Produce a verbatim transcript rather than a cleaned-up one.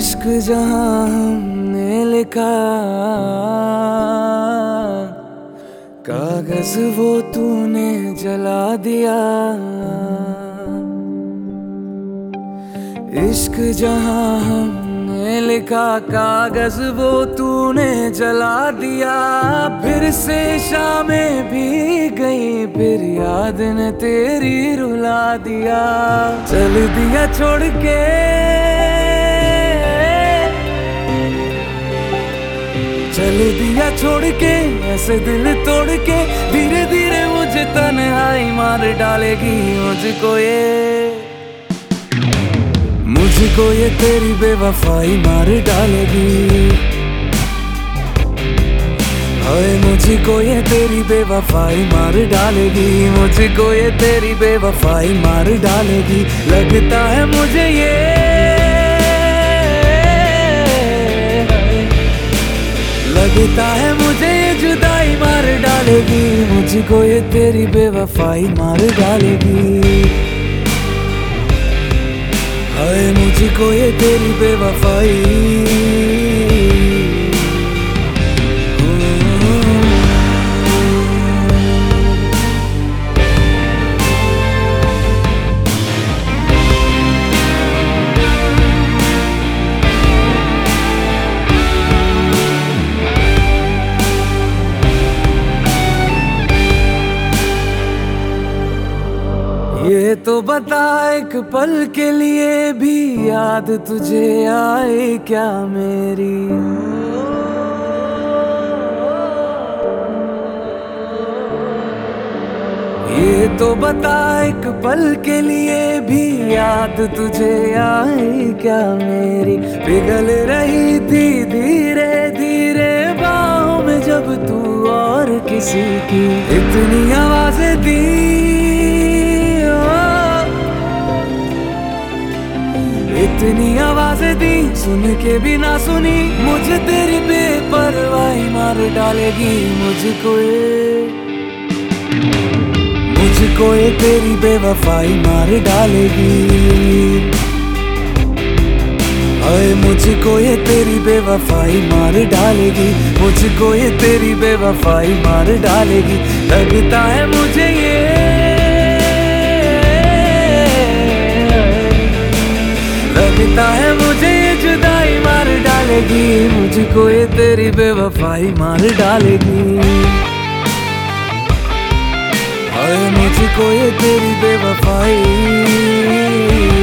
इश्क जहां हमने लिखा, कागज वो तूने जला दिया। इश्क जहां हमने लिखा, कागज वो तूने जला दिया। फिर से शामें भी गई, फिर याद ने तेरी रुला दिया। चल दिया छोड़ के, चल दिया छोड़ के, ऐसे दिल तोड़ के। धीरे धीरे मुझे तन्हाई मार डालेगी। मुझको ये मुझको ये तेरी बेवफाई मार डालेगी। हाय मुझको ये तेरी बेवफाई मार डालेगी। मुझको ये तेरी बेवफाई मार डालेगी। लगता है मुझे ये, लगता है मुझे ये जुदाई मार डालेगी। मुझको ये तेरी बेवफाई मार डालेगी। हाय मुझको ये तेरी बेवफाई। ये तो बता एक पल के लिए भी याद तुझे आए क्या मेरी। ये तो बता एक पल के लिए भी याद तुझे आए क्या मेरी। पिघल रही थी धीरे धीरे बाहों में जब तू और किसी की इतनी आवाजें दी। इतनी आवाजें दी, सुन के भी ना सुनी। मुझे तेरी बेपरवाही मार डालेगी। मुझको ये मुझको ये तेरी बेवफाई मार डालेगी। अरे मुझको ये तेरी बेवफाई मार डालेगी। मुझको ये तेरी बेवफाई मार डालेगी। लगता है मुझे ये, लगता है मुझे ये जुदाई मार डालेगी। मुझको ये तेरी बेवफाई मार डालेगी। हाय मुझको ये तेरी बेवफाई।